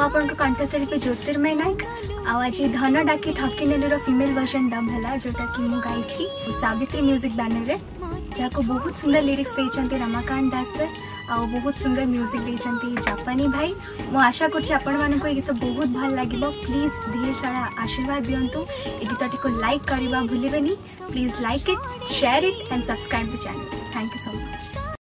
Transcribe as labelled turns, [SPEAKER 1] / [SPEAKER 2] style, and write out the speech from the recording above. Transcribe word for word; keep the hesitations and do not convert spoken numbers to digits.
[SPEAKER 1] आपन को कंठशिल्पी ज्योतिर्मय नायक आज धन डाकी ठकी नेलुर फीमेल वर्जन डम है जोटा कि मु गाई सावित्री म्यूजिक बैनर रे जहाँ बहुत सुंदर लिरिक्स देते रमाकांत दास सर आ बहुत सुंदर म्यूजिक देते जापानी भाई। मु आशा करछि आपण मानको गीत बहुत भल लागिबो। प्लीज ढेर सारा आशीर्वाद दियंतु। ए गीतटी को लाइक करबा भूलिबेनी। Please like it, share it and subscribe the channel. Thank you so much.